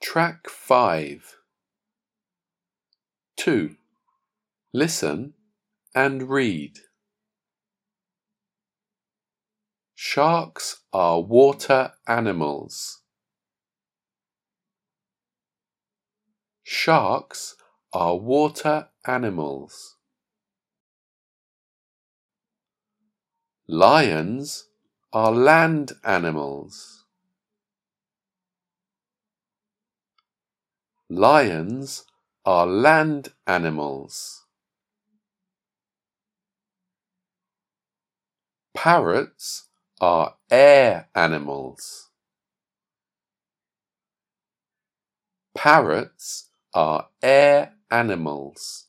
Track 5. 2. Listen and read. Sharks are water animals. Sharks are water animals. Lions are land animals. Lions are land animals. Parrots are air animals. Parrots are air animals.